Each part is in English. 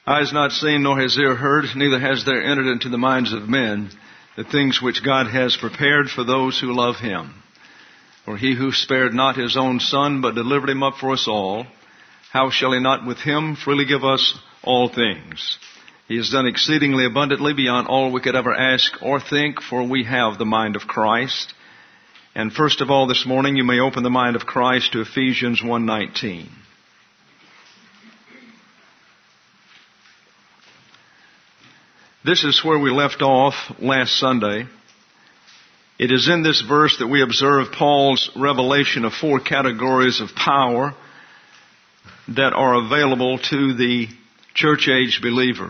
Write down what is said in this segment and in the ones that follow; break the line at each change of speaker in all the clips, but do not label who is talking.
Eye has not seen, nor has ear heard, neither has there entered into the minds of men the things which God has prepared for those who love Him. For He who spared not His own Son, but delivered Him up for us all, how shall He not with Him freely give us all things? He has done exceedingly abundantly beyond all we could ever ask or think, for we have the mind of Christ. And first of all this morning, you may open the mind of Christ to Ephesians 1:19. This is where we left off last Sunday. It is in this verse that we observe Paul's revelation of four categories of power that are available to the church-age believer.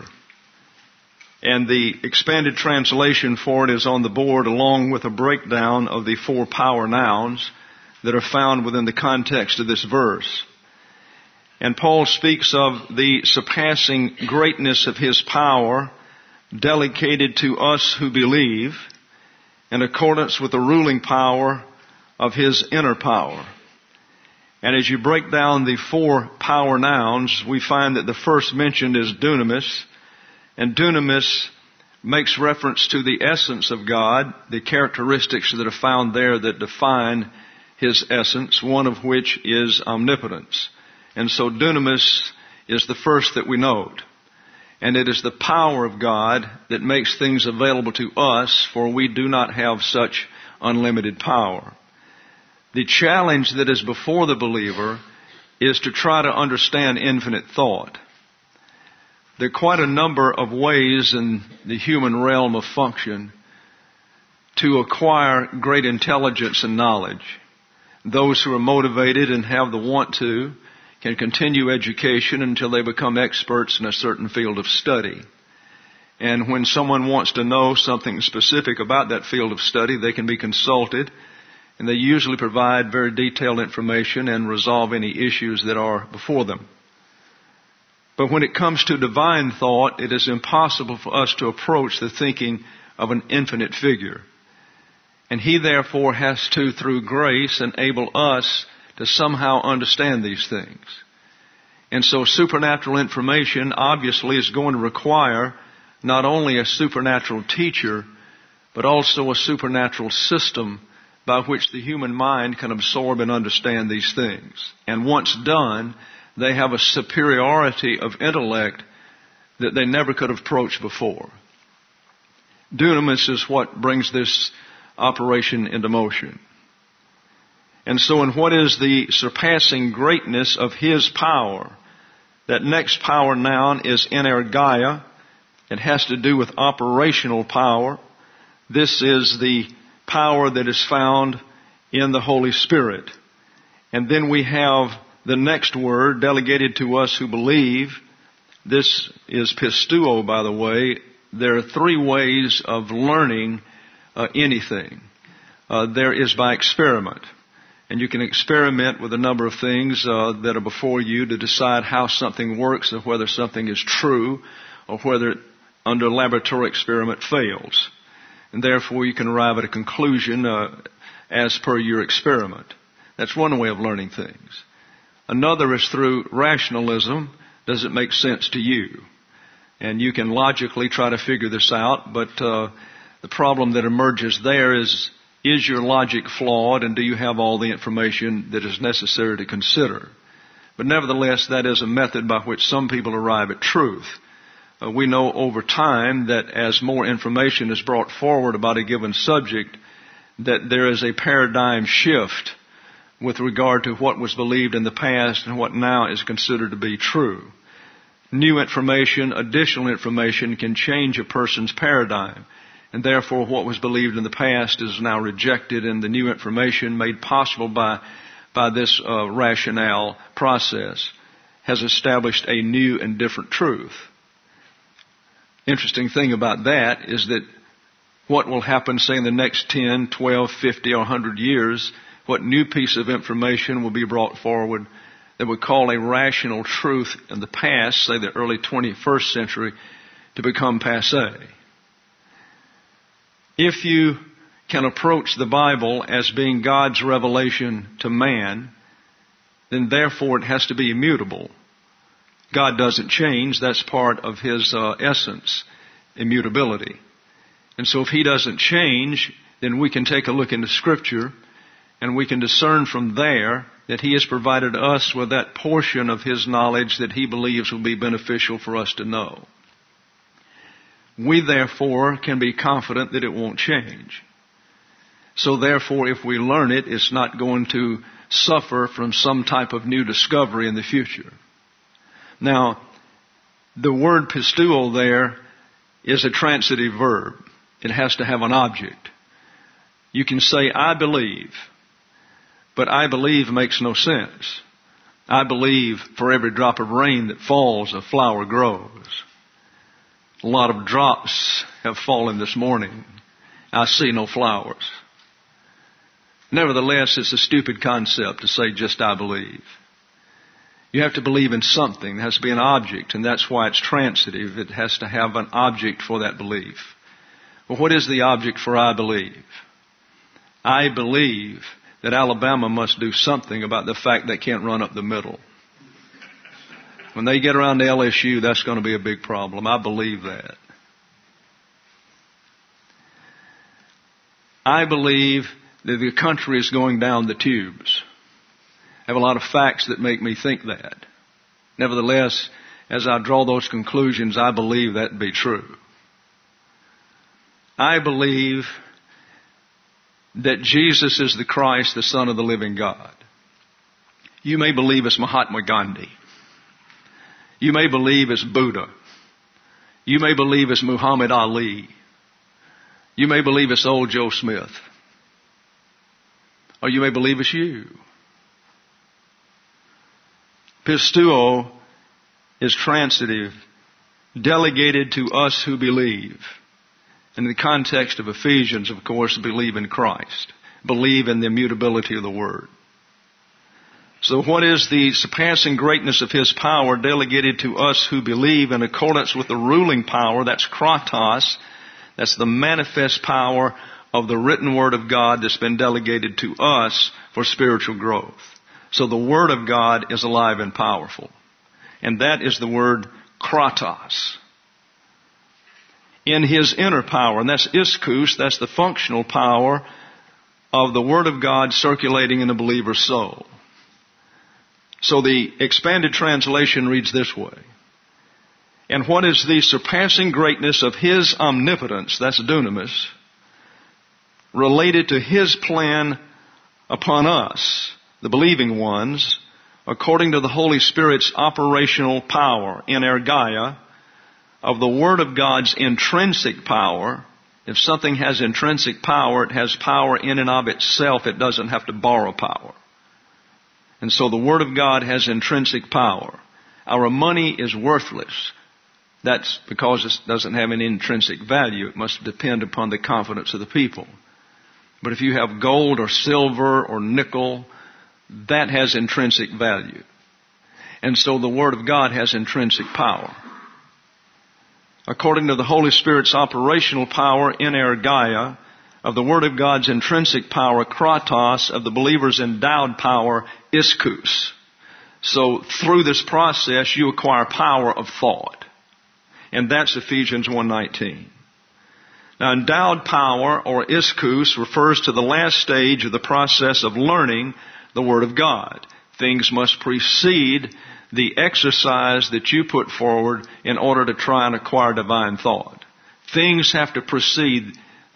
And the expanded translation for it is on the board along with a breakdown of the four power nouns that are found within the context of this verse. And Paul speaks of the surpassing greatness of His power delegated to us who believe in accordance with the ruling power of His inner power. And as you break down the four power nouns, we find that the first mentioned is dunamis. And dunamis makes reference to the essence of God, the characteristics that are found there that define His essence, one of which is omnipotence. And so dunamis is the first that we note. And it is the power of God that makes things available to us, for we do not have such unlimited power. The challenge that is before the believer is to try to understand infinite thought. There are quite a number of ways in the human realm of function to acquire great intelligence and knowledge. Those who are motivated and have the want to can continue education until they become experts in a certain field of study. And when someone wants to know something specific about that field of study, they can be consulted, and they usually provide very detailed information and resolve any issues that are before them. But when it comes to divine thought, it is impossible for us to approach the thinking of an infinite figure. And He therefore has to, through grace, enable us to somehow understand these things. And so supernatural information obviously is going to require not only a supernatural teacher, but also a supernatural system by which the human mind can absorb and understand these things. And once done, they have a superiority of intellect that they never could have approached before. Dunamis is what brings this operation into motion. And so in what is the surpassing greatness of His power, that next power noun is energia. It has to do with operational power. This is the power that is found in the Holy Spirit. And then we have the next word delegated to us who believe. This is pistuo, by the way. There are three ways of learning anything. There is by experiment. And you can experiment with a number of things that are before you to decide how something works and whether something is true or whether it, under laboratory experiment, fails. And therefore you can arrive at a conclusion as per your experiment. That's one way of learning things. Another is through rationalism. Does it make sense to you? And you can logically try to figure this out, but the problem that emerges there is your logic flawed, and do you have all the information that is necessary to consider? But nevertheless, that is a method by which some people arrive at truth. We know over time that as more information is brought forward about a given subject, that there is a paradigm shift with regard to what was believed in the past and what now is considered to be true. New information, additional information can change a person's paradigm. And therefore what was believed in the past is now rejected, and the new information made possible by this rationale process has established a new and different truth. Interesting thing about that is that what will happen, say, in the next 10, 12, 50, or 100 years, what new piece of information will be brought forward that would call a rational truth in the past, say the early 21st century, to become passé. If you can approach the Bible as being God's revelation to man, then therefore it has to be immutable. God doesn't change. That's part of His essence, immutability. And so if He doesn't change, then we can take a look into Scripture and we can discern from there that He has provided us with that portion of His knowledge that He believes will be beneficial for us to know. We therefore can be confident that it won't change. So therefore, if we learn it, it's not going to suffer from some type of new discovery in the future. Now, the word pisteuo there is a transitive verb. It has to have an object. You can say, I believe, but I believe makes no sense. I believe for every drop of rain that falls, a flower grows. A lot of drops have fallen this morning. I see no flowers. Nevertheless, it's a stupid concept to say just I believe. You have to believe in something. There has to be an object, and that's why it's transitive. It has to have an object for that belief. Well, what is the object for I believe? I believe that Alabama must do something about the fact they can't run up the middle. When they get around to LSU, that's going to be a big problem. I believe that. I believe that the country is going down the tubes. I have a lot of facts that make me think that. Nevertheless, as I draw those conclusions, I believe that to be true. I believe that Jesus is the Christ, the Son of the living God. You may believe it's Mahatma Gandhi. You may believe it's Buddha. You may believe it's Muhammad Ali. You may believe it's old Joe Smith. Or you may believe it's you. Pisteuo is transitive, delegated to us who believe. In the context of Ephesians, of course, believe in Christ. Believe in the immutability of the Word. So what is the surpassing greatness of His power delegated to us who believe in accordance with the ruling power? That's kratos. That's the manifest power of the written Word of God that's been delegated to us for spiritual growth. So the Word of God is alive and powerful. And that is the word kratos. In His inner power, and that's ischus, that's the functional power of the Word of God circulating in the believer's soul. So the expanded translation reads this way. And what is the surpassing greatness of His omnipotence, that's dunamis, related to His plan upon us, the believing ones, according to the Holy Spirit's operational power, energeia, of the Word of God's intrinsic power. If something has intrinsic power, it has power in and of itself. It doesn't have to borrow power. And so the Word of God has intrinsic power. Our money is worthless. That's because it doesn't have any intrinsic value. It must depend upon the confidence of the people. But if you have gold or silver or nickel, that has intrinsic value. And so the Word of God has intrinsic power. According to the Holy Spirit's operational power, energeia, of the Word of God's intrinsic power, kratos, of the believer's endowed power, ischus. So through this process, you acquire power of thought. And that's Ephesians 1:19. Now, endowed power, or ischus, refers to the last stage of the process of learning the Word of God. Things must precede the exercise that you put forward in order to try and acquire divine thought. Things have to precede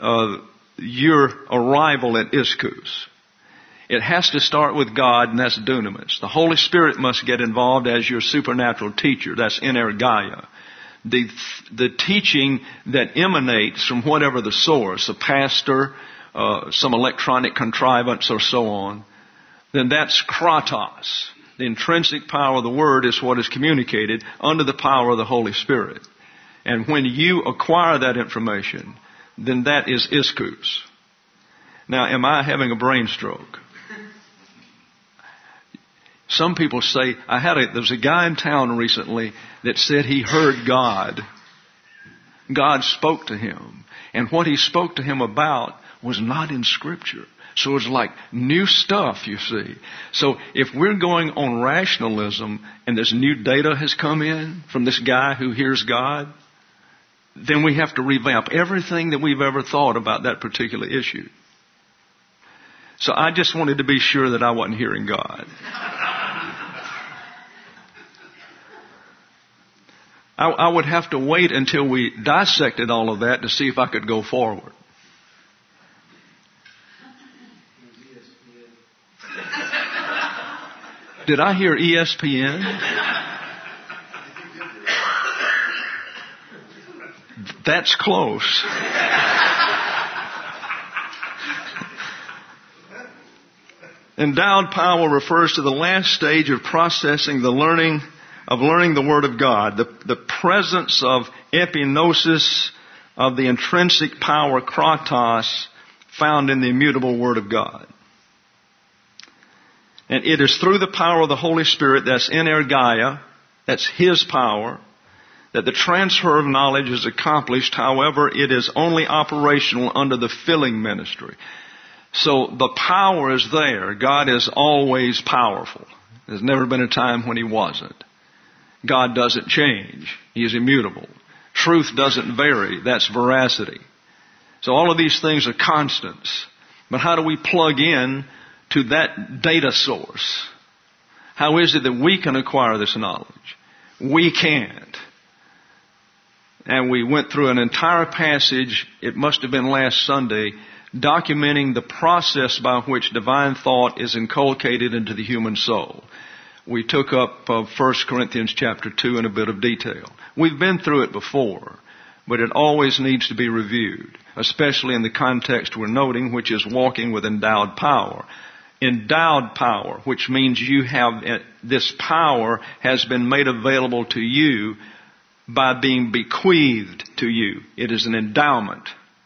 your arrival at ischus. It has to start with God, and that's dunamis. The Holy Spirit must get involved as your supernatural teacher. That's energeia. The teaching that emanates from whatever the source, a pastor, some electronic contrivance, or so on, then that's kratos. The intrinsic power of the Word is what is communicated under the power of the Holy Spirit. And when you acquire that information, then that is ischus. Now, am I having a brain stroke? Some people say, there was a guy in town recently that said he heard God. God spoke to him. And what He spoke to him about was not in Scripture. So it's like new stuff, you see. So if we're going on rationalism and this new data has come in from this guy who hears God, then we have to revamp everything that we've ever thought about that particular issue. So I just wanted to be sure that I wasn't hearing God. I would have to wait until we dissected all of that to see if I could go forward. Did I hear ESPN? That's close. Endowed power refers to the last stage of processing the learning the Word of God, the presence of epinosis of the intrinsic power kratos found in the immutable Word of God. And it is through the power of the Holy Spirit, that's energeia, that's His power, that the transfer of knowledge is accomplished. However, it is only operational under the filling ministry. So the power is there. God is always powerful. There's never been a time when He wasn't. God doesn't change. He is immutable. Truth doesn't vary. That's veracity. So all of these things are constants. But how do we plug in to that data source? How is it that we can acquire this knowledge? We can't. And we went through an entire passage, it must have been last Sunday, documenting the process by which divine thought is inculcated into the human soul. We took up 1 Corinthians chapter 2 in a bit of detail. We've been through it before, but it always needs to be reviewed, especially in the context we're noting, which is walking with endowed power. Endowed power, which means you have, this power has been made available to you by being bequeathed to you. It is an endowment.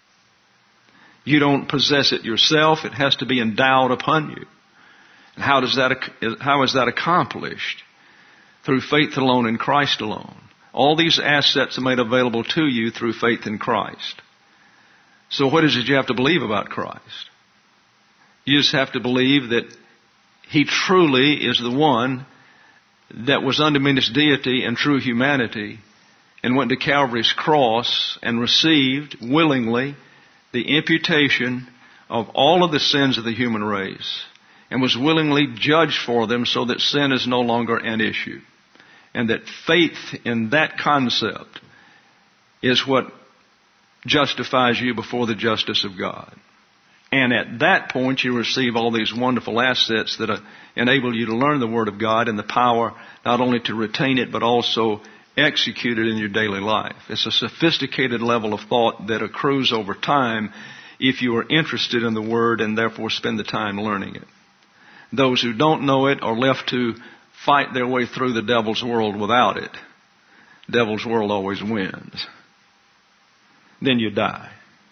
You don't possess it yourself. It has to be endowed upon you. And how is that accomplished? Through faith alone in Christ alone. All these assets are made available to you through faith in Christ. So what is it you have to believe about Christ? You just have to believe that He truly is the one that was undiminished deity and true humanity and went to Calvary's cross and received willingly the imputation of all of the sins of the human race and was willingly judged for them so that sin is no longer an issue. And that faith in that concept is what justifies you before the justice of God. And at that point you receive all these wonderful assets that enable you to learn the Word of God and the power not only to retain it but also execute it in your daily life. It's a sophisticated level of thought that accrues over time if you are interested in the Word and therefore spend the time learning it. Those who don't know it are left to fight their way through the devil's world without it. Devil's world always wins. Then you die.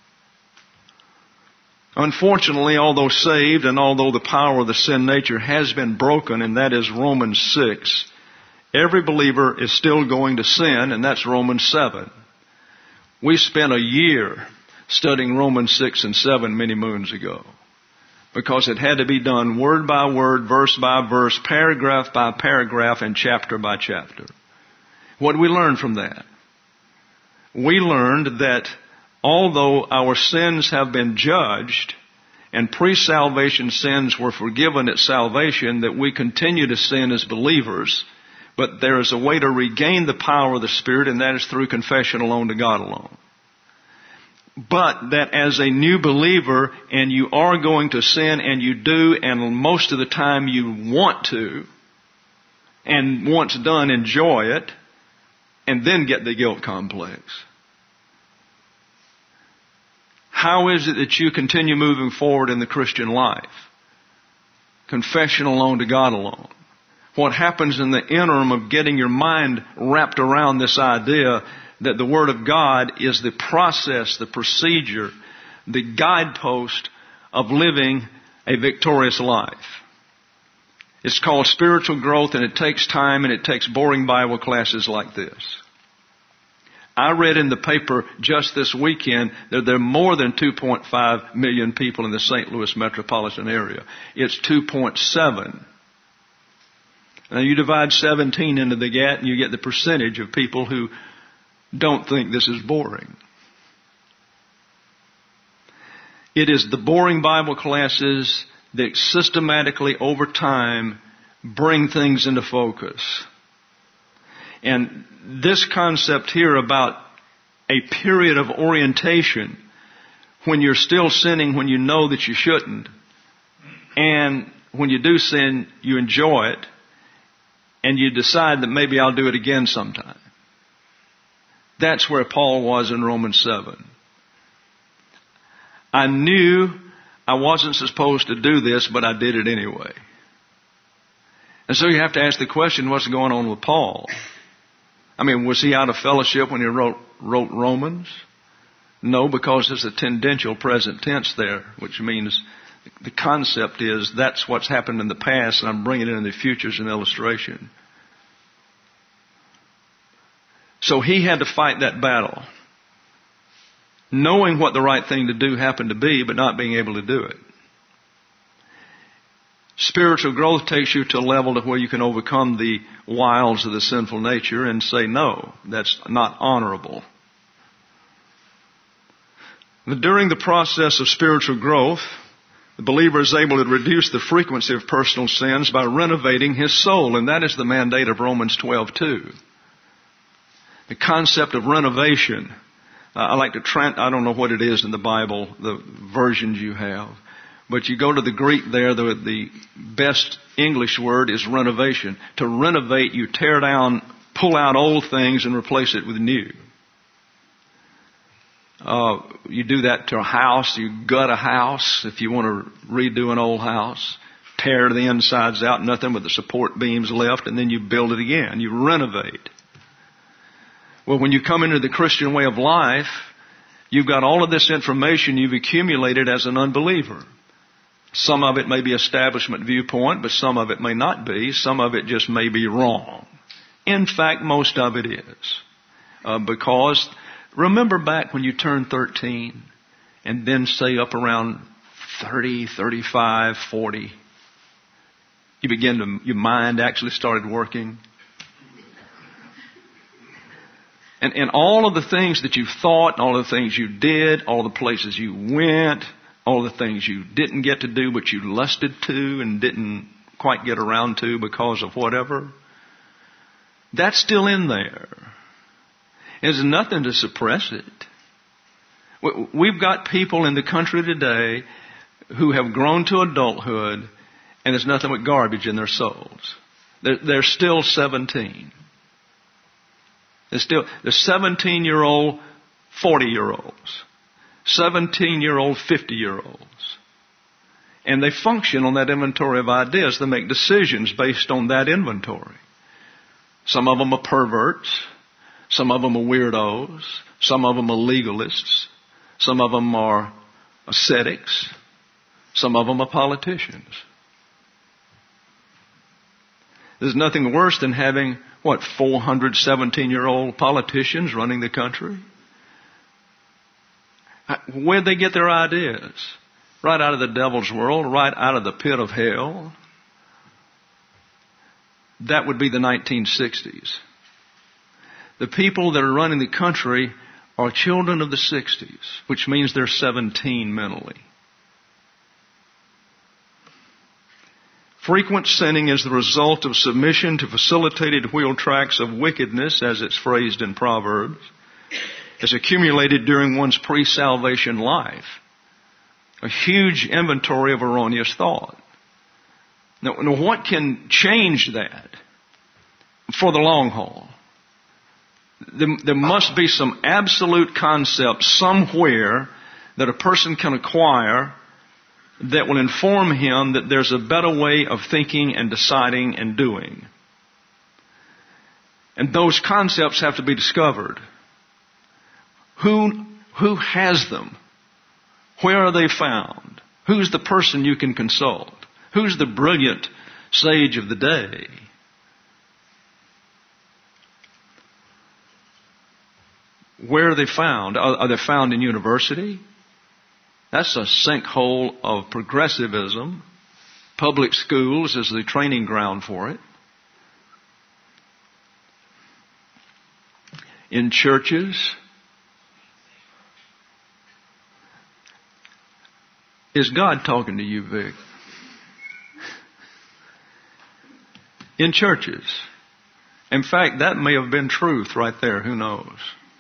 Unfortunately, although saved and although the power of the sin nature has been broken, and that is Romans 6, every believer is still going to sin, and that's Romans 7. We spent a year studying Romans 6 and 7 many moons ago because it had to be done word by word, verse by verse, paragraph by paragraph, and chapter by chapter. What did we learn from that? We learned that although our sins have been judged and pre-salvation sins were forgiven at salvation, that we continue to sin as believers, but there is a way to regain the power of the Spirit, and that is through confession alone to God alone. But that as a new believer, and you are going to sin, and you do, and most of the time you want to, and once done, enjoy it, and then get the guilt complex. How is it that you continue moving forward in the Christian life? Confession alone to God alone. What happens in the interim of getting your mind wrapped around this idea that the Word of God is the process, the procedure, the guidepost of living a victorious life. It's called spiritual growth, and it takes time, and it takes boring Bible classes like this. I read in the paper just this weekend that there are more than 2.5 million people in the St. Louis metropolitan area. It's 2.7. Now you divide 17 into the gap and you get the percentage of people who don't think this is boring. It is the boring Bible classes that systematically over time bring things into focus. And this concept here about a period of orientation when you're still sinning when you know that you shouldn't, and when you do sin, you enjoy it, and you decide that maybe I'll do it again sometime. That's where Paul was in Romans 7. I knew I wasn't supposed to do this, but I did it anyway. And so you have to ask the question, what's going on with Paul? I mean, was he out of fellowship when he wrote Romans? No, because there's a tendential present tense there, which means the concept is that's what's happened in the past and I'm bringing it in the future as an illustration. So he had to fight that battle, knowing what the right thing to do happened to be, but not being able to do it. Spiritual growth takes you to a level to where you can overcome the wiles of the sinful nature and say, no, that's not honorable. But during the process of spiritual growth, the believer is able to reduce the frequency of personal sins by renovating his soul, and that is the mandate of Romans 12:2. The concept of renovation. I like to I don't know what it is in the Bible, the versions you have. But you go to the Greek there, the best English word is renovation. To renovate, you tear down, pull out old things and replace it with new. You do that to a house. You gut a house if you want to redo an old house. Tear the insides out, nothing but the support beams left, and then you build it again. You renovate. Well, when you come into the Christian way of life, you've got all of this information you've accumulated as an unbeliever. Some of it may be establishment viewpoint, but some of it may not be. Some of it just may be wrong. In fact, most of it is. Because remember back when you turned 13 and then say up around 30, 35, 40, your mind actually started working. And all of the things that you thought, all of the things you did, all the places you went, all the things you didn't get to do but you lusted to and didn't quite get around to because of whatever, that's still in there. There's nothing to suppress it. We've got people in the country today who have grown to adulthood and there's nothing but garbage in their souls. They're still 17. There's 17-year-old 40-year-olds. 17-year-old 50-year-olds. And they function on that inventory of ideas. They make decisions based on that inventory. Some of them are perverts. Some of them are weirdos. Some of them are legalists. Some of them are ascetics. Some of them are politicians. There's nothing worse than having, 400 17-year-old politicians running the country? Where'd they get their ideas? Right out of the devil's world, right out of the pit of hell. That would be the 1960s. The people that are running the country are children of the 60s, which means they're 17 mentally. Frequent sinning is the result of submission to facilitated wheel tracks of wickedness, as it's phrased in Proverbs, has accumulated during one's pre-salvation life. A huge inventory of erroneous thought. Now, what can change that for the long haul? There must be some absolute concept somewhere that a person can acquire that will inform him that there's a better way of thinking and deciding and doing. And those concepts have to be discovered. Who has them? Where are they found? Who's the person you can consult? Who's the brilliant sage of the day? Where are they found? Are they found in university? That's a sinkhole of progressivism. Public schools is the training ground for it. In churches. Is God talking to you, Vic? In churches. In fact, that may have been truth right there. Who knows?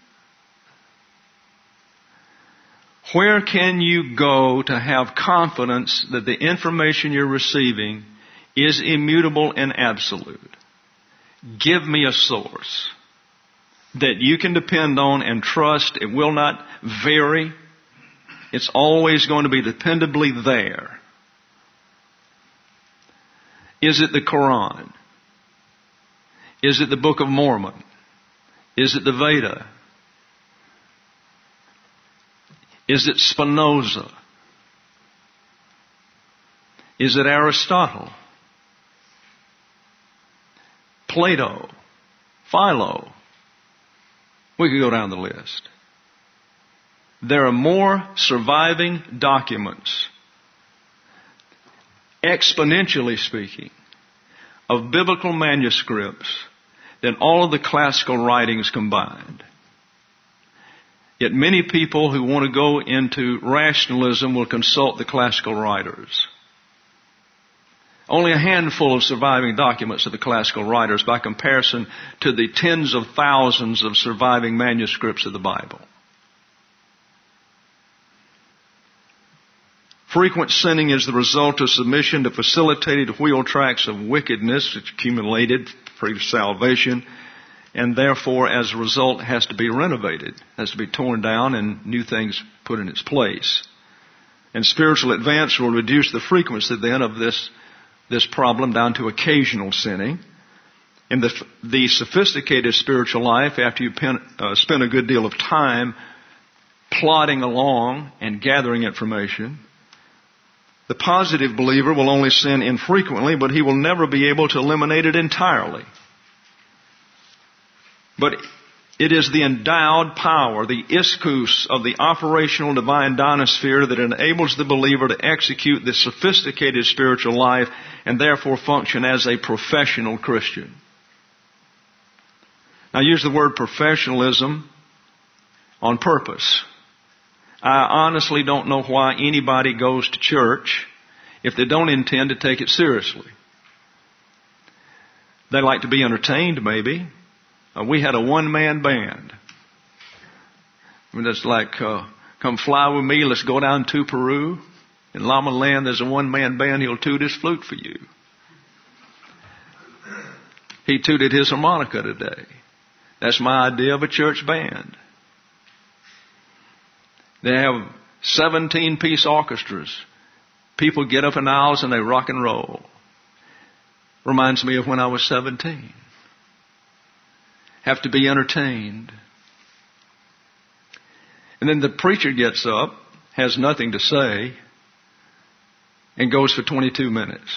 Where can you go to have confidence that the information you're receiving is immutable and absolute? Give me a source that you can depend on and trust. It will not vary. It's always going to be dependably there. Is it the Quran? Is it the Book of Mormon? Is it the Veda? Is it Spinoza? Is it Aristotle? Plato? Philo? We could go down the list. There are more surviving documents, exponentially speaking, of biblical manuscripts than all of the classical writings combined. Yet many people who want to go into rationalism will consult the classical writers. Only a handful of surviving documents of the classical writers by comparison to the tens of thousands of surviving manuscripts of the Bible. Frequent sinning is the result of submission to facilitated wheel tracks of wickedness which accumulated pre-salvation, and therefore, as a result, has to be renovated, has to be torn down and new things put in its place. And spiritual advance will reduce the frequency then of this problem down to occasional sinning. In the sophisticated spiritual life, after you spend a good deal of time plodding along and gathering information, the positive believer will only sin infrequently, but he will never be able to eliminate it entirely. But it is the endowed power, the ischus of the operational divine dynasphere that enables the believer to execute the sophisticated spiritual life and therefore function as a professional Christian. I use the word professionalism on purpose. I honestly don't know why anybody goes to church if they don't intend to take it seriously. They like to be entertained, maybe. We had a one-man band. I mean, it's like, come fly with me, let's go down to Peru. In Lama Land, there's a one-man band, he'll toot his flute for you. He tooted his harmonica today. That's my idea of a church band. They have 17-piece orchestras. People get up in aisles and they rock and roll. Reminds me of when I was 17. Have to be entertained. And then the preacher gets up, has nothing to say, and goes for 22 minutes.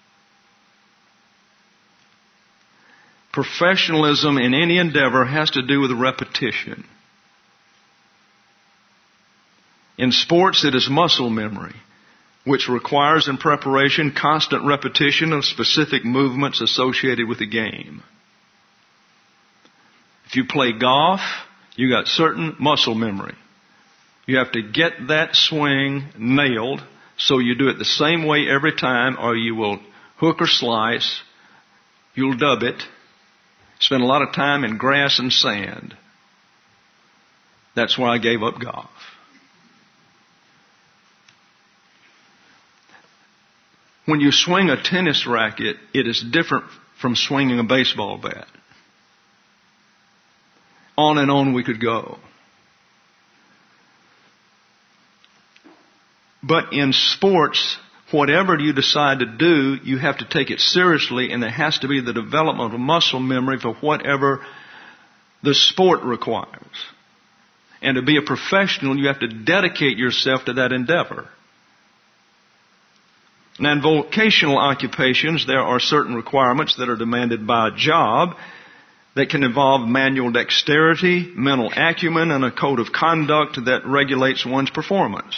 Professionalism in any endeavor has to do with repetition. In sports, it is muscle memory, which requires in preparation constant repetition of specific movements associated with the game. If you play golf, you got certain muscle memory. You have to get that swing nailed, so you do it the same way every time, or you will hook or slice, you'll dub it, spend a lot of time in grass and sand. That's why I gave up golf. When you swing a tennis racket, it is different from swinging a baseball bat. On and on we could go. But in sports, whatever you decide to do, you have to take it seriously, and there has to be the development of muscle memory for whatever the sport requires. And to be a professional, you have to dedicate yourself to that endeavor. Now, in vocational occupations, there are certain requirements that are demanded by a job. that can involve manual dexterity, mental acumen, and a code of conduct that regulates one's performance.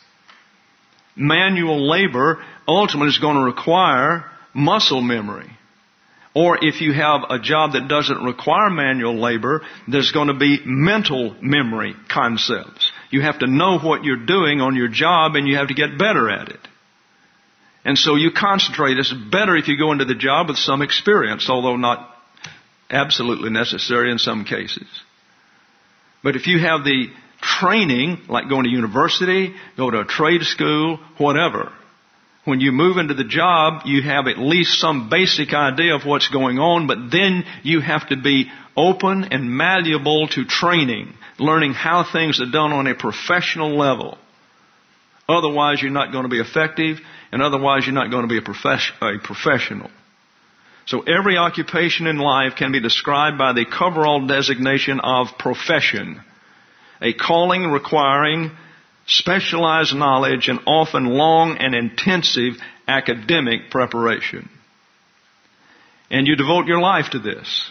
Manual labor ultimately is going to require muscle memory. Or if you have a job that doesn't require manual labor, there's going to be mental memory concepts. You have to know what you're doing on your job and you have to get better at it. And so you concentrate. It's better if you go into the job with some experience, although not absolutely necessary in some cases. But if you have the training, like going to university, go to a trade school, whatever, when you move into the job, you have at least some basic idea of what's going on, but then you have to be open and malleable to training, learning how things are done on a professional level. Otherwise, you're not going to be effective, and otherwise, you're not going to be a professional. So every occupation in life can be described by the coverall designation of profession, a calling requiring specialized knowledge and often long and intensive academic preparation. And you devote your life to this.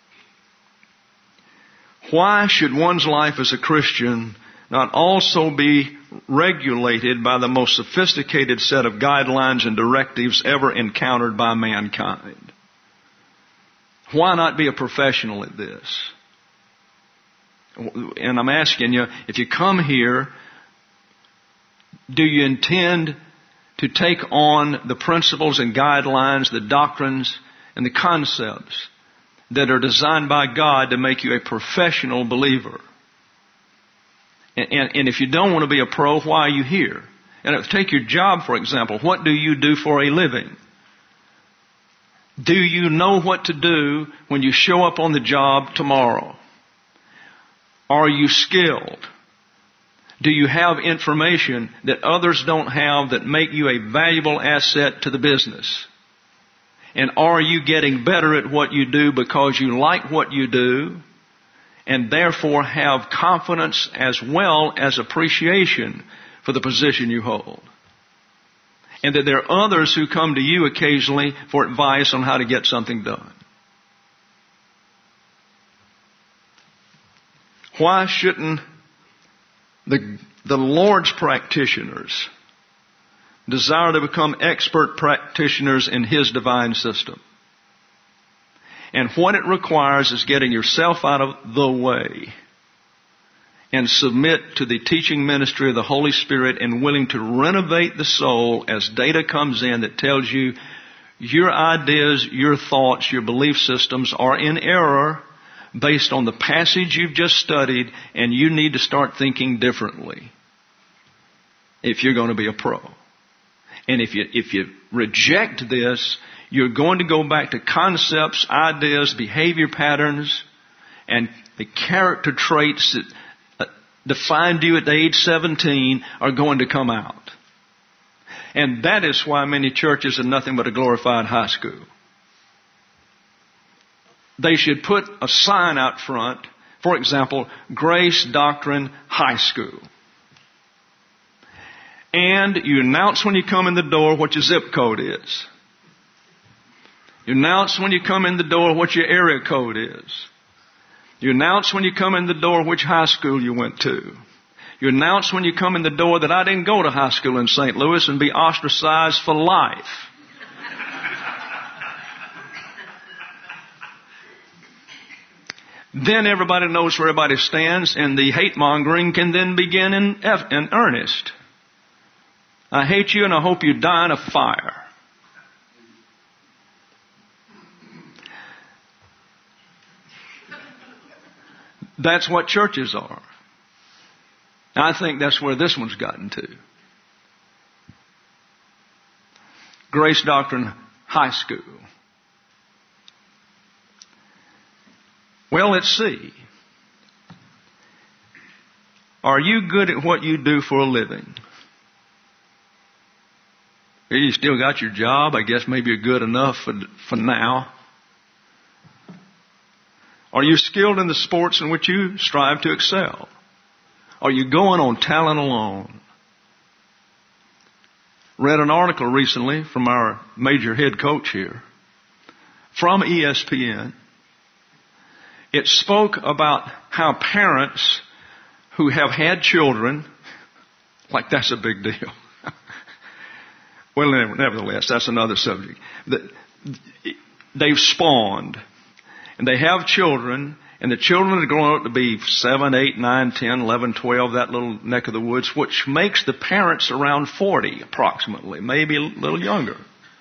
Why should one's life as a Christian not also be regulated by the most sophisticated set of guidelines and directives ever encountered by mankind? Why not be a professional at this? And I'm asking you, if you come here, do you intend to take on the principles and guidelines, the doctrines and the concepts that are designed by God to make you a professional believer? And if you don't want to be a pro, why are you here? And take your job, for example. What do you do for a living? Do you know what to do when you show up on the job tomorrow? Are you skilled? Do you have information that others don't have that make you a valuable asset to the business? And are you getting better at what you do because you like what you do and therefore have confidence as well as appreciation for the position you hold? And that there are others who come to you occasionally for advice on how to get something done. Why shouldn't the Lord's practitioners desire to become expert practitioners in His divine system? And what it requires is getting yourself out of the way and submit to the teaching ministry of the Holy Spirit and willing to renovate the soul as data comes in that tells you your ideas, your thoughts, your belief systems are in error based on the passage you've just studied, and you need to start thinking differently if you're going to be a pro. And if you reject this, you're going to go back to concepts, ideas, behavior patterns, and the character traits that defined you at age 17 are going to come out. And that is why many churches are nothing but a glorified high school. They should put a sign out front, for example, Grace Doctrine High School. And you announce when you come in the door what your zip code is. You announce when you come in the door what your area code is. You announce when you come in the door which high school you went to. You announce when you come in the door that I didn't go to high school in St. Louis and be ostracized for life. Then everybody knows where everybody stands, and the hate mongering can then begin in earnest. I hate you and I hope you die in a fire. That's what churches are. I think that's where this one's gotten to. Grace Doctrine High School. Well, let's see. Are you good at what you do for a living? You still got your job. I guess maybe you're good enough for now. Are you skilled in the sports in which you strive to excel? Are you going on talent alone? Read an article recently from our major head coach here, from ESPN, It spoke about how parents who have had children, like that's a big deal. Well, nevertheless, that's another subject. They've spawned, and they have children, and the children are growing up to be 7, 8, 9, 10, 11, 12, that little neck of the woods, which makes the parents around 40 approximately, maybe a little younger.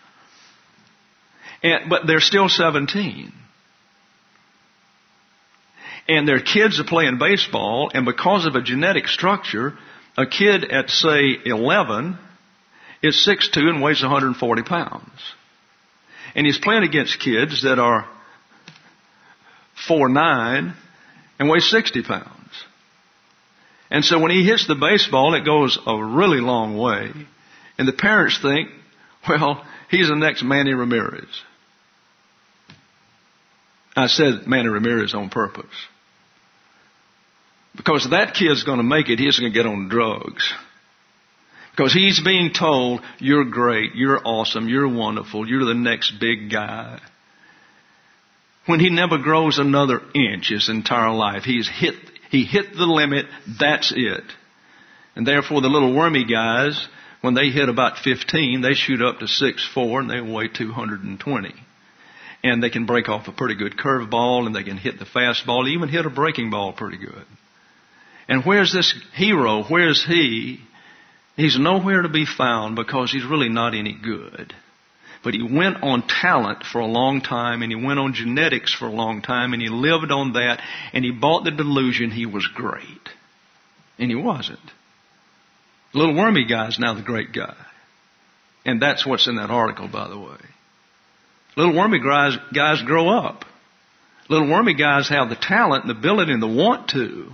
But they're still 17. And their kids are playing baseball, and because of a genetic structure, a kid at, say, 11 is 6'2" and weighs 140 pounds. And he's playing against kids that are 4'9" and weigh 60 pounds. And so when he hits the baseball, it goes a really long way. And the parents think, well, he's the next Manny Ramirez. I said Manny Ramirez on purpose. Because if that kid's going to make it, he's going to get on drugs. Because he's being told, you're great, you're awesome, you're wonderful, you're the next big guy. When he never grows another inch his entire life, he hit the limit, that's it. And therefore the little wormy guys, when they hit about 15, they shoot up to 6'4", and they weigh 220. And they can break off a pretty good curveball, and they can hit the fastball, even hit a breaking ball pretty good. And where's this hero? Where's he? He's nowhere to be found because he's really not any good. But he went on talent for a long time, and he went on genetics for a long time, and he lived on that, and he bought the delusion he was great. And he wasn't. The little wormy guy's now the great guy. And that's what's in that article, by the way. Little wormy guys grow up. Little wormy guys have the talent and the ability and the want to.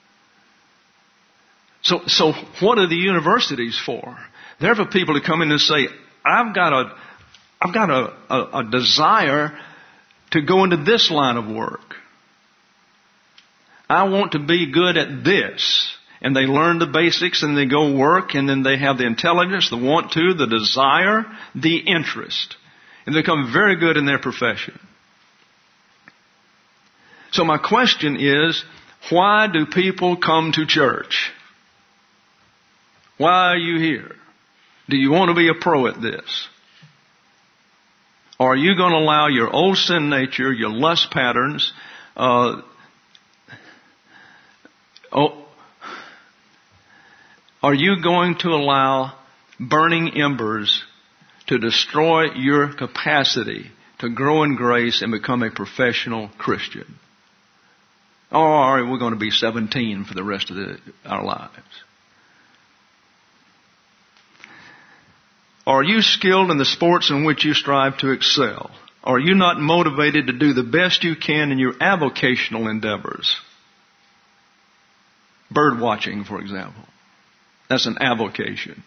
So what are the universities for? They're for people to come in and say, I've got a desire to go into this line of work. I want to be good at this. And they learn the basics and they go work, and then they have the intelligence, the want to, the desire, the interest. And they become very good in their profession. So my question is, why do people come to church? Why are you here? Do you want to be a pro at this? Or are you going to allow your old sin nature, your lust patterns, are you going to allow burning embers to destroy your capacity to grow in grace and become a professional Christian? Or we're going to be 17 for the rest of our lives. Are you skilled in the sports in which you strive to excel? Are you not motivated to do the best you can in your avocational endeavors? Bird watching, for example. That's an avocation.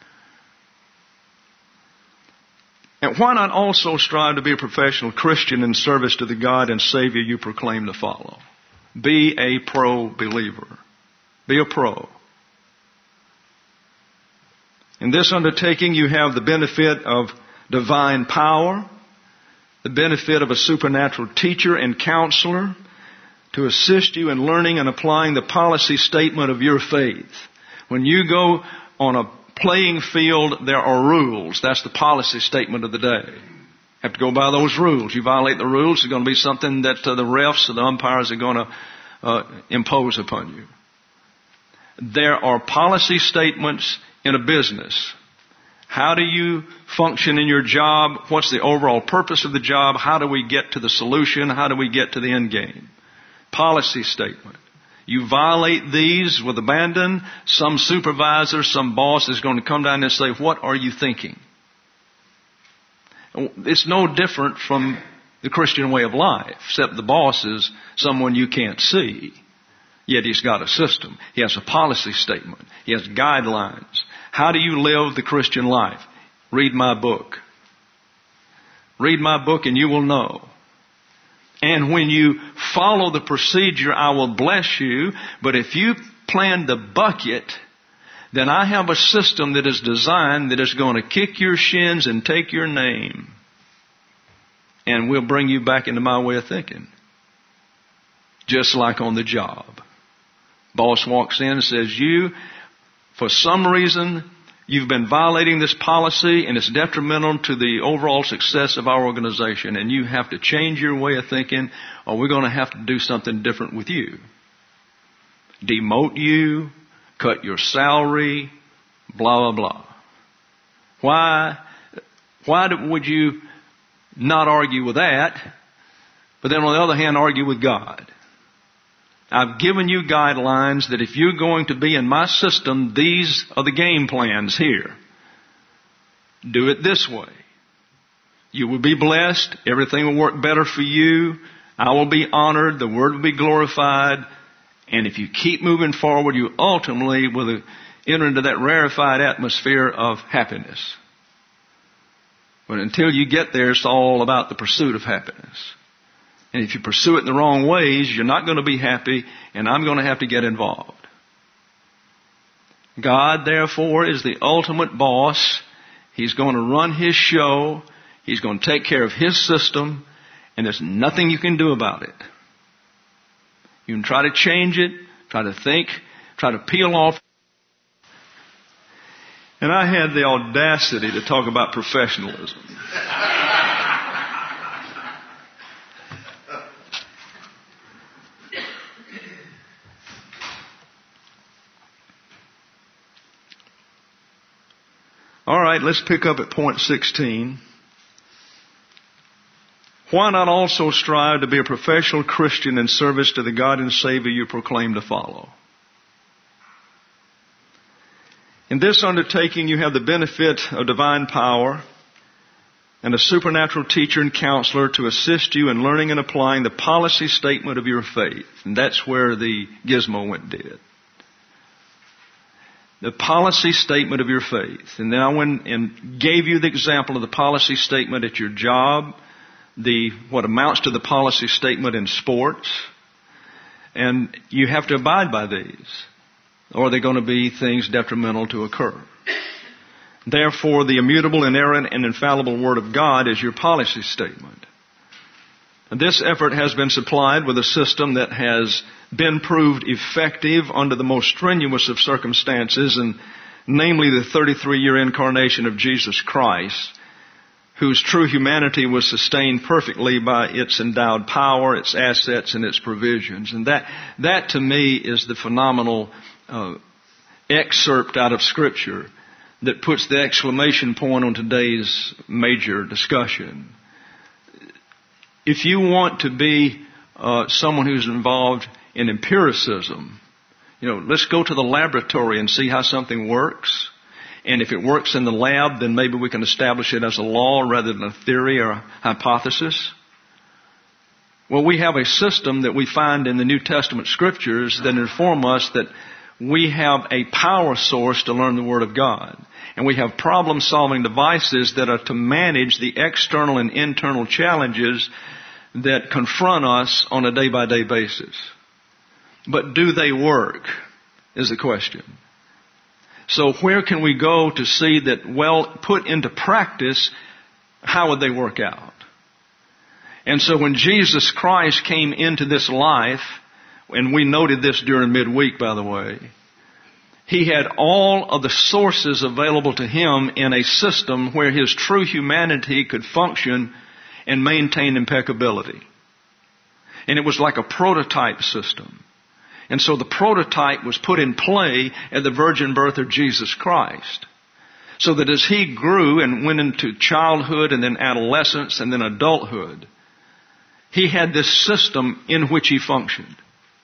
And why not also strive to be a professional Christian in service to the God and Savior you proclaim to follow? Be a pro believer. Be a pro. In this undertaking, you have the benefit of divine power, the benefit of a supernatural teacher and counselor to assist you in learning and applying the policy statement of your faith. When you go on a playing field, there are rules. That's the policy statement of the day. You have to go by those rules. You violate the rules, it's going to be something that the refs or the umpires are going to impose upon you. There are policy statements in a business. How do you function in your job? What's the overall purpose of the job? How do we get to the solution? How do we get to the end game? Policy statement. You violate these with abandon, some supervisor, some boss is going to come down and say, what are you thinking? It's no different from the Christian way of life, except the boss is someone you can't see. Yet he's got a system. He has a policy statement. He has guidelines. How do you live the Christian life? Read my book. Read my book and you will know. And when you follow the procedure, I will bless you. But if you plan the bucket, then I have a system that is designed that is going to kick your shins and take your name. And we'll bring you back into my way of thinking. just like on the job. Boss walks in and says, you, for some reason, you've been violating this policy and it's detrimental to the overall success of our organization, and you have to change your way of thinking or we're going to have to do something different with you. Demote you, cut your salary, blah, blah, blah. Why would you not argue with that, but then on the other hand argue with God? I've given you guidelines that if you're going to be in my system, these are the game plans here. Do it this way. You will be blessed. Everything will work better for you. I will be honored. The word will be glorified. And if you keep moving forward, you ultimately will enter into that rarefied atmosphere of happiness. But until you get there, it's all about the pursuit of happiness. And if you pursue it in the wrong ways, you're not going to be happy, and I'm going to have to get involved. God, therefore, is the ultimate boss. He's going to run His show. He's going to take care of His system, and there's nothing you can do about it. You can try to change it, try to think, try to peel off. And I had the audacity to talk about professionalism. All right, let's pick up at point 16. Why not also strive to be a professional Christian in service to the God and Savior you proclaim to follow? In this undertaking, you have the benefit of divine power and a supernatural teacher and counselor to assist you in learning and applying the policy statement of your faith. And that's where the gizmo went dead. The policy statement of your faith. And then I went and gave you the example of the policy statement at your job, what amounts to the policy statement in sports. And you have to abide by these, or they're going to be things detrimental to occur. Therefore, the immutable, inerrant, and infallible Word of God is your policy statement. And this effort has been supplied with a system that has been proved effective under the most strenuous of circumstances, and namely the 33-year incarnation of Jesus Christ, whose true humanity was sustained perfectly by its endowed power, its assets, and its provisions. And that to me is the phenomenal excerpt out of Scripture that puts the exclamation point on today's major discussion. If you want to be someone who's involved in empiricism, let's go to the laboratory and see how something works. And if it works in the lab, then maybe we can establish it as a law rather than a theory or a hypothesis. Well, we have a system that we find in the New Testament Scriptures that inform us that we have a power source to learn the Word of God. And we have problem-solving devices that are to manage the external and internal challenges that confront us on a day-by-day basis. But do they work, is the question. So where can we go to see that, put into practice, how would they work out? And so when Jesus Christ came into this life, and we noted this during midweek, by the way, He had all of the sources available to Him in a system where His true humanity could function and maintain impeccability. And it was like a prototype system. And so the prototype was put in play at the virgin birth of Jesus Christ. So that as He grew and went into childhood and then adolescence and then adulthood, He had this system in which He functioned.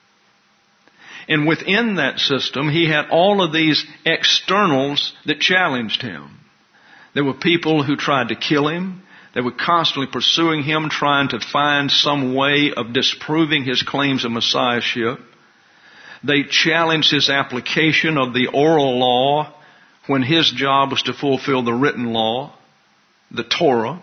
And within that system, He had all of these externals that challenged Him. There were people who tried to kill Him. They were constantly pursuing Him, trying to find some way of disproving His claims of messiahship. They challenged His application of the oral law when His job was to fulfill the written law, the Torah.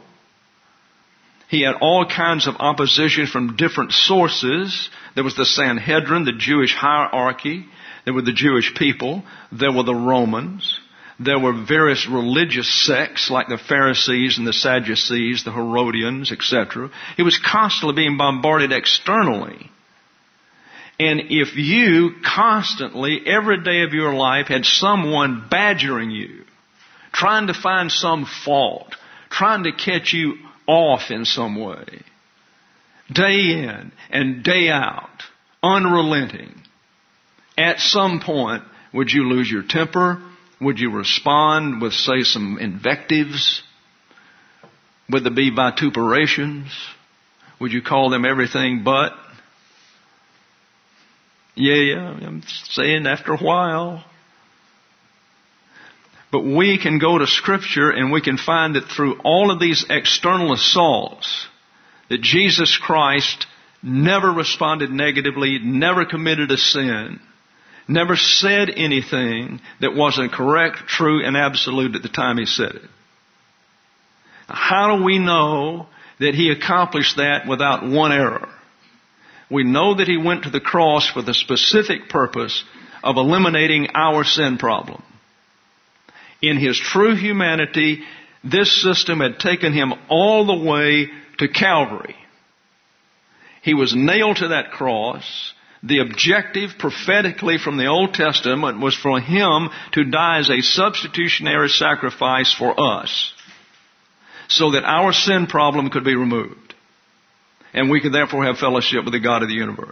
He had all kinds of opposition from different sources. There was the Sanhedrin, the Jewish hierarchy. There were the Jewish people. There were the Romans. There were various religious sects like the Pharisees and the Sadducees, the Herodians, etc. He was constantly being bombarded externally And if you constantly, every day of your life, had someone badgering you, trying to find some fault, trying to catch you off in some way, day in and day out, unrelenting, at some point, would you lose your temper? Would you respond with, say, some invectives? Would there be vituperations? Would you call them everything but? Yeah, I'm saying after a while. But we can go to Scripture and we can find that through all of these external assaults, that Jesus Christ never responded negatively, never committed a sin, never said anything that wasn't correct, true, and absolute at the time He said it. How do we know that He accomplished that without one error? We know that He went to the cross for the specific purpose of eliminating our sin problem. In His true humanity, this system had taken Him all the way to Calvary. He was nailed to that cross. The objective prophetically from the Old Testament was for Him to die as a substitutionary sacrifice for us, so that our sin problem could be removed. And we could therefore have fellowship with the God of the universe.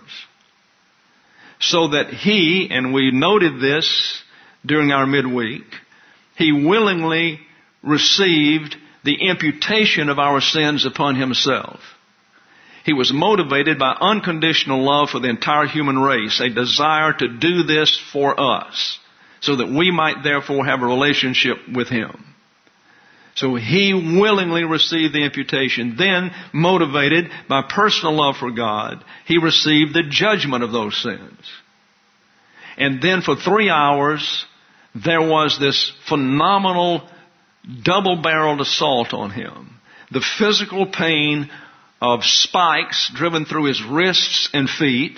So that He, and we noted this during our midweek, He willingly received the imputation of our sins upon Himself. He was motivated by unconditional love for the entire human race, a desire to do this for us, so that we might therefore have a relationship with Him. So He willingly received the imputation. Then, motivated by personal love for God, He received the judgment of those sins. And then for 3 hours, there was this phenomenal double-barreled assault on Him. The physical pain of spikes driven through His wrists and feet.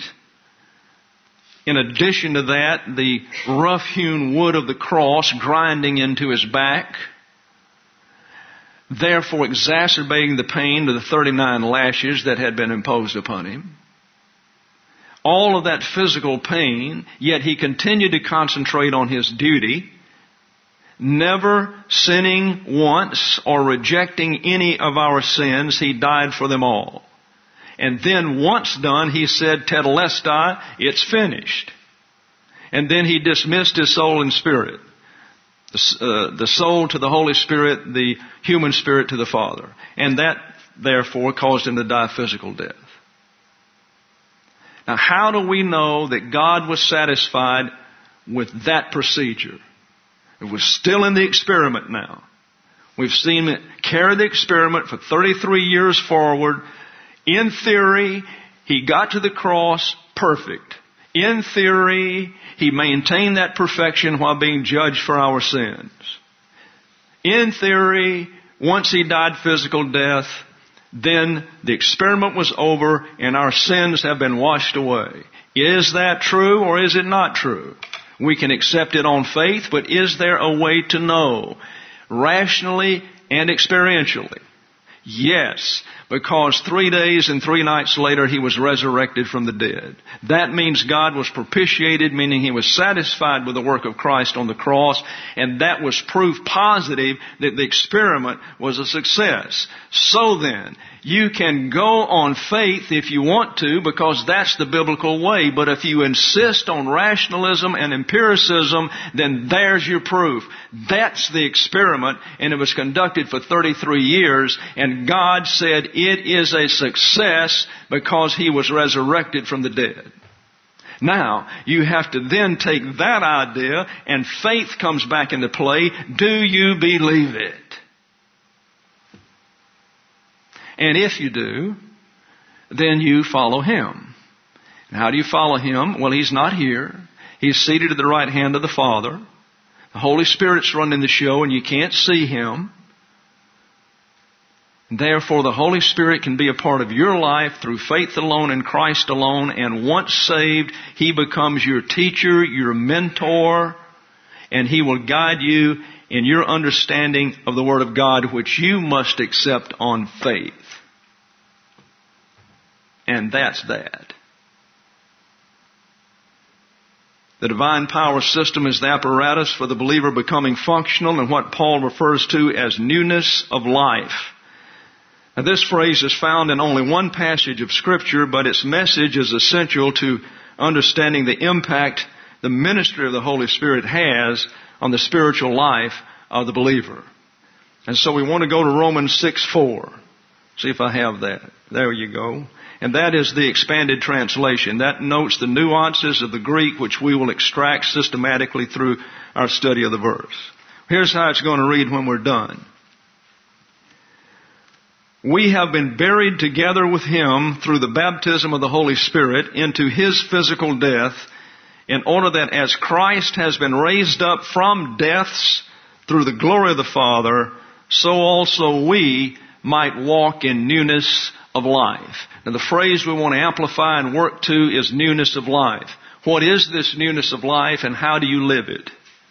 In addition to that, the rough-hewn wood of the cross grinding into His back, therefore exacerbating the pain to the 39 lashes that had been imposed upon Him. All of that physical pain, yet He continued to concentrate on His duty, never sinning once or rejecting any of our sins. He died for them all. And then once done, He said, Tetelestai, it's finished. And then He dismissed His soul and spirit. The soul to the Holy Spirit, the human spirit to the Father. And that, therefore, caused Him to die physical death. Now, how do we know that God was satisfied with that procedure? It was still in the experiment now. We've seen it carry the experiment for 33 years forward. In theory, He got to the cross perfect. In theory, He maintained that perfection while being judged for our sins. In theory, once He died physical death, then the experiment was over and our sins have been washed away. Is that true or is it not true? We can accept it on faith, but is there a way to know rationally and experientially? Yes, because 3 days and 3 nights later He was resurrected from the dead. That means God was propitiated, meaning He was satisfied with the work of Christ on the cross, and that was proof positive that the experiment was a success. So then, you can go on faith if you want to, because that's the biblical way. But if you insist on rationalism and empiricism, then there's your proof. That's the experiment, and it was conducted for 33 years, and God said it is a success because He was resurrected from the dead. Now, you have to then take that idea, and faith comes back into play. Do you believe it? And if you do, then you follow Him. And how do you follow Him? Well, He's not here. He's seated at the right hand of the Father. The Holy Spirit's running the show and you can't see Him. Therefore, the Holy Spirit can be a part of your life through faith alone in Christ alone. And once saved, He becomes your teacher, your mentor, and He will guide you in your understanding of the Word of God, which you must accept on faith. And that's that. The divine power system is the apparatus for the believer becoming functional in what Paul refers to as newness of life. Now, this phrase is found in only one passage of Scripture, but its message is essential to understanding the impact the ministry of the Holy Spirit has on the spiritual life of the believer. And so we want to go to Romans 6:4. See if I have that. There you go. And that is the expanded translation. That notes the nuances of the Greek which we will extract systematically through our study of the verse. Here's how it's going to read when we're done. We have been buried together with Him through the baptism of the Holy Spirit into His physical death, in order that as Christ has been raised up from deaths through the glory of the Father, so also we might walk in newness of life. Now, the phrase we want to amplify and work to is newness of life. What is this newness of life, and how do you live it?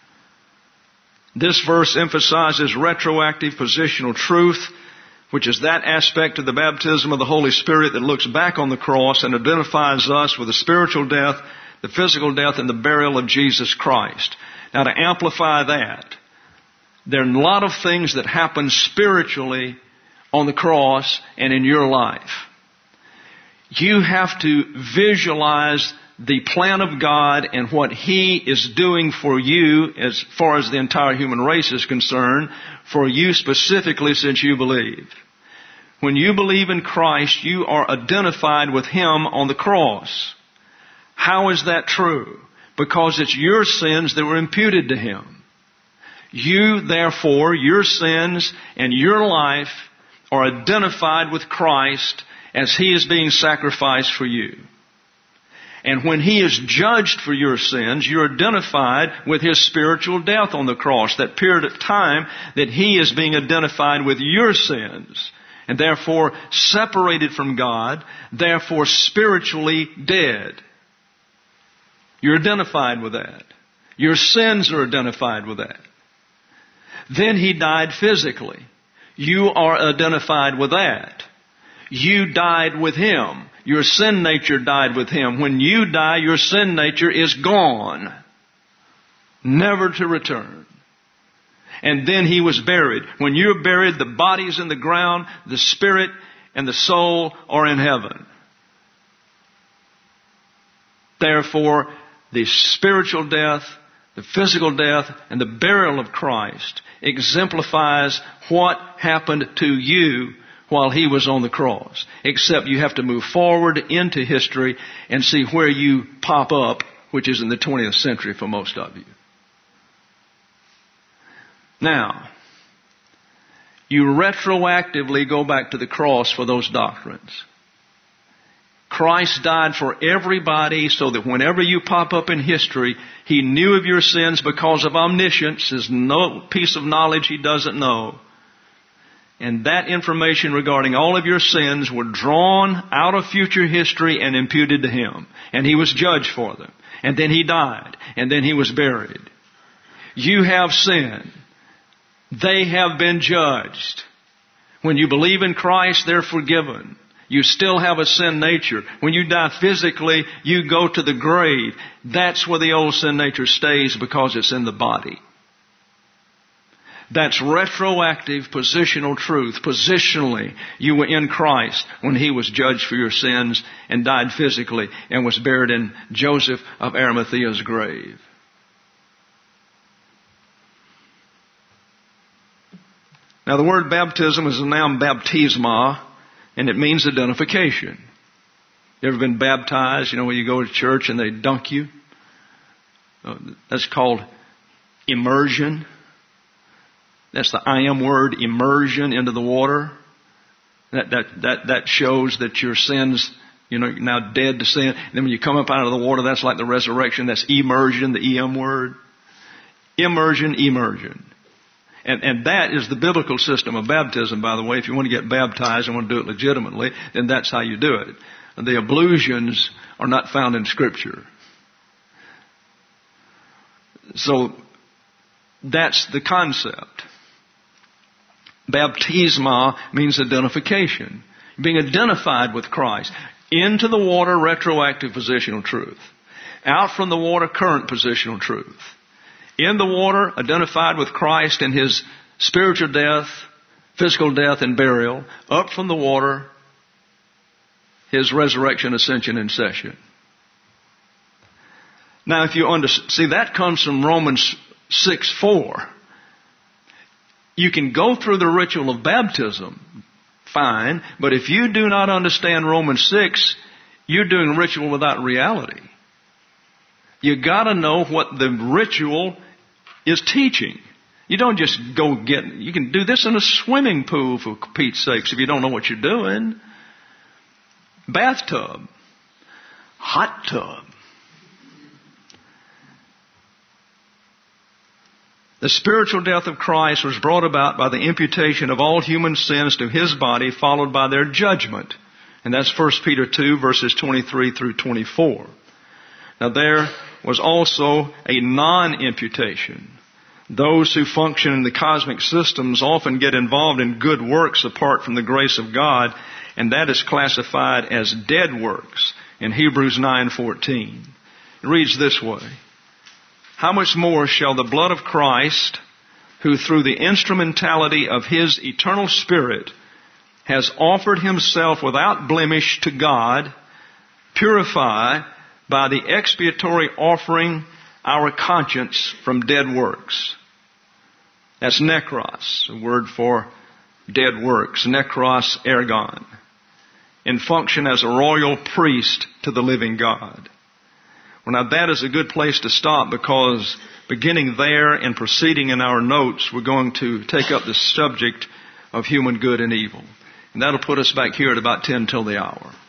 This verse emphasizes retroactive positional truth, which is that aspect of the baptism of the Holy Spirit that looks back on the cross and identifies us with the spiritual death, the physical death, and the burial of Jesus Christ. Now, to amplify that, there are a lot of things that happen spiritually on the cross and in your life. You have to visualize the plan of God and what He is doing for you as far as the entire human race is concerned, for you specifically since you believe. When you believe in Christ, you are identified with Him on the cross. How is that true? Because it's your sins that were imputed to Him. You, therefore, your sins and your life are identified with Christ as He is being sacrificed for you. And when He is judged for your sins, you're identified with His spiritual death on the cross, that period of time that He is being identified with your sins, and therefore separated from God, therefore spiritually dead. You're identified with that. Your sins are identified with that. Then He died physically. You are identified with that. You died with Him. Your sin nature died with Him. When you die, your sin nature is gone, never to return. And then He was buried. When you're buried, the body's in the ground, the spirit and the soul are in heaven. Therefore, the spiritual death, the physical death, and the burial of Christ exemplifies what happened to you while He was on the cross. Except you have to move forward into history and see where you pop up, which is in the 20th century for most of you. Now, you retroactively go back to the cross for those doctrines. Christ died for everybody so that whenever you pop up in history, He knew of your sins because of omniscience. There's no piece of knowledge He doesn't know. And that information regarding all of your sins were drawn out of future history and imputed to Him. And He was judged for them. And then He died. And then He was buried. You have sinned. They have been judged. When you believe in Christ, they're forgiven. You still have a sin nature. When you die physically, you go to the grave. That's where the old sin nature stays because it's in the body. That's retroactive positional truth. Positionally, you were in Christ when He was judged for your sins and died physically and was buried in Joseph of Arimathea's grave. Now, the word baptism is the noun baptisma, and it means identification. You ever been baptized? You know, when you go to church and they dunk you? That's called immersion. That's the I am word, immersion into the water. That shows that your sins, you're now dead to sin. And then when you come up out of the water, that's like the resurrection. That's immersion, the EM word. Immersion. And that is the biblical system of baptism, by the way. If you want to get baptized and want to do it legitimately, then that's how you do it. The ablutions are not found in Scripture. So that's the concept. Baptisma means identification. Being identified with Christ. Into the water, retroactive positional truth. Out from the water, current positional truth. In the water, identified with Christ in His spiritual death, physical death and burial. Up from the water, His resurrection, ascension, and session. Now, if you see, that comes from Romans 6:4. You can go through the ritual of baptism, fine, but if you do not understand Romans 6, you're doing ritual without reality. You gotta know what the ritual is teaching. You don't just you can do this in a swimming pool for Pete's sakes if you don't know what you're doing. Bathtub. Hot tub. The spiritual death of Christ was brought about by the imputation of all human sins to His body, followed by their judgment. And that's 1 Peter 2, verses 23 through 24. Now there was also a non-imputation. Those who function in the cosmic systems often get involved in good works apart from the grace of God, and that is classified as dead works in Hebrews 9:14. It reads this way. How much more shall the blood of Christ, who through the instrumentality of His eternal Spirit has offered Himself without blemish to God, purify by the expiatory offering our conscience from dead works. That's nekros, a word for dead works. Nekros ergon. In function as a royal priest to the living God. Well, now that is a good place to stop, because beginning there and proceeding in our notes, we're going to take up the subject of human good and evil. And that'll put us back here at about 10 till the hour.